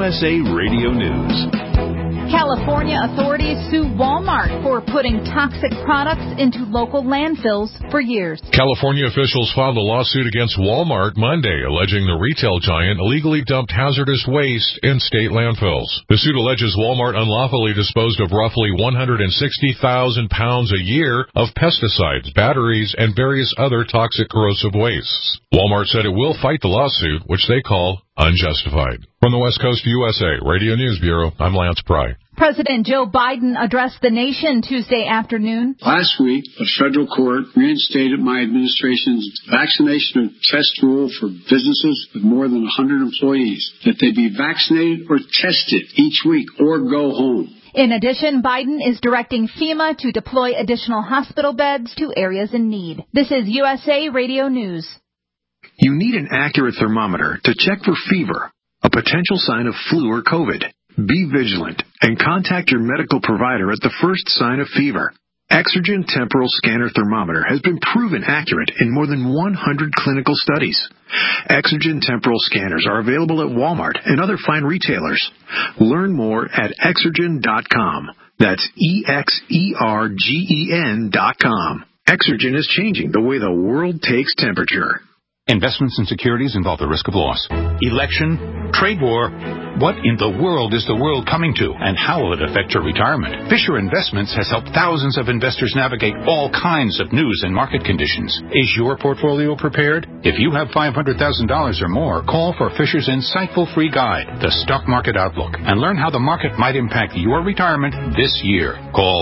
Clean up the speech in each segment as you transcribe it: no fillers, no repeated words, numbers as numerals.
USA Radio News. California authorities sue Walmart for putting toxic products into local landfills for years. California officials filed a lawsuit against Walmart Monday, alleging the retail giant illegally dumped hazardous waste in state landfills. The suit alleges Walmart unlawfully disposed of roughly 160,000 pounds a year of pesticides, batteries, and various other toxic corrosive wastes. Walmart said it will fight the lawsuit, which they call unjustified. From the West Coast USA Radio News Bureau, I'm Lance Pry. President Joe Biden addressed the nation Tuesday afternoon. Last week, a federal court reinstated my administration's vaccination or test rule for businesses with more than 100 employees, that they be vaccinated or tested each week or go home. In addition, Biden is directing FEMA to deploy additional hospital beds to areas in need. This is USA Radio News. You need an accurate thermometer to check for fever, a potential sign of flu or COVID. Be vigilant and contact your medical provider at the first sign of fever. Exergen Temporal Scanner Thermometer has been proven accurate in more than 100 clinical studies. Exergen Temporal Scanners are available at Walmart and other fine retailers. Learn more at Exergen.com. That's EXERGEN.com. Exergen is changing the way the world takes temperature. Investments in securities involve the risk of loss. Election, trade war. What in the world is the world coming to, and how will it affect your retirement? Fisher Investments has helped thousands of investors navigate all kinds of news and market conditions. Is your portfolio prepared? If you have $500,000 or more, call for Fisher's insightful free guide, The Stock Market Outlook, and learn how the market might impact your retirement this year. Call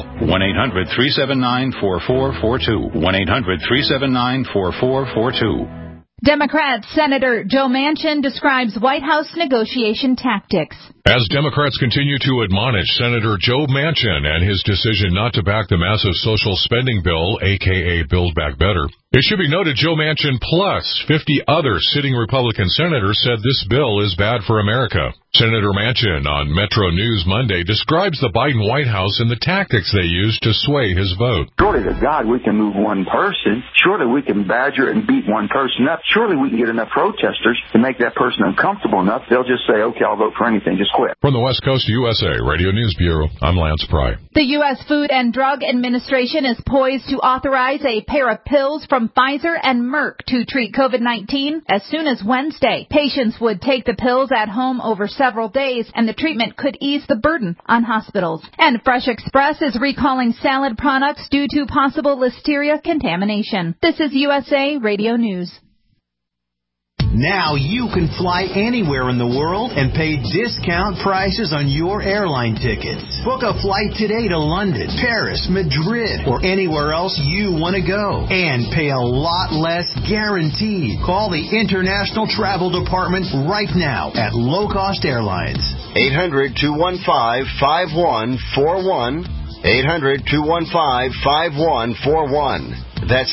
1-800-379-4442. 1-800-379-4442. Democrat Senator Joe Manchin describes White House negotiation tactics. As Democrats continue to admonish Senator Joe Manchin and his decision not to back the massive social spending bill, a.k.a. Build Back Better, it should be noted Joe Manchin plus 50 other sitting Republican senators said this bill is bad for America. Senator Manchin on Metro News Monday describes the Biden White House and the tactics they used to sway his vote. Surely to God we can move one person. Surely we can badger and beat one person up. Surely we can get enough protesters to make that person uncomfortable enough. They'll just say, okay, I'll vote for anything. Just quit. From the West Coast USA Radio News Bureau, I'm Lance Pry. The U.S. Food and Drug Administration is poised to authorize a pair of pills from Pfizer and Merck to treat COVID-19 as soon as Wednesday. Patients would take the pills at home over several days, and the treatment could ease the burden on hospitals. And Fresh Express is recalling salad products due to possible listeria contamination. This is USA Radio News. Now you can fly anywhere in the world and pay discount prices on your airline tickets. Book a flight today to London, Paris, Madrid, or anywhere else you want to go. And pay a lot less guaranteed. Call the International Travel Department right now at Low Cost Airlines. 800-215-5141. 800-215-5141. That's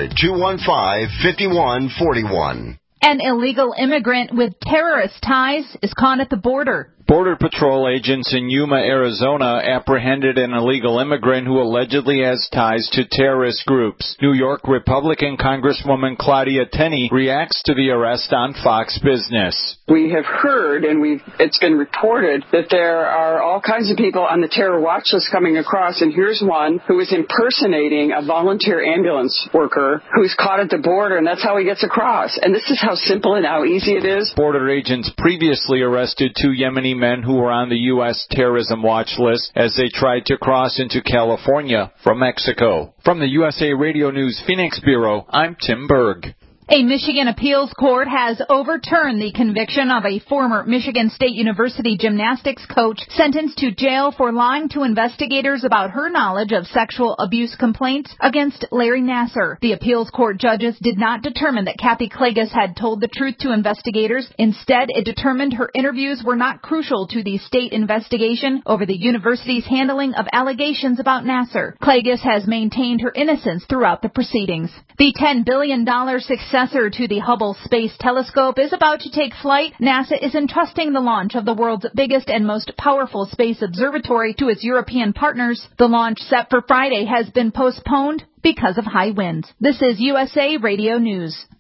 800-215-5141. An illegal immigrant with terrorist ties is caught at the border. Border Patrol agents in Yuma, Arizona, apprehended an illegal immigrant who allegedly has ties to terrorist groups. New York Republican Congresswoman Claudia Tenney reacts to the arrest on Fox Business. We have heard, and it's been reported, that there are all kinds of people on the terror watch list coming across, and here's one who is impersonating a volunteer ambulance worker who's caught at the border, and that's how he gets across. And this is how simple and how easy it is. Border agents previously arrested 2 Yemeni men who were on the U.S. terrorism watch list as they tried to cross into California from Mexico. From the USA Radio News Phoenix Bureau, I'm Tim Berg. A Michigan appeals court has overturned the conviction of a former Michigan State University gymnastics coach sentenced to jail for lying to investigators about her knowledge of sexual abuse complaints against Larry Nassar. The appeals court judges did not determine that Kathy Klages had told the truth to investigators. Instead, it determined her interviews were not crucial to the state investigation over the university's handling of allegations about Nassar. Klages has maintained her innocence throughout the proceedings. The $10 billion successor to the Hubble Space Telescope is about to take flight. NASA is entrusting the launch of the world's biggest and most powerful space observatory to its European partners. The launch set for Friday has been postponed because of high winds. This is USA Radio News.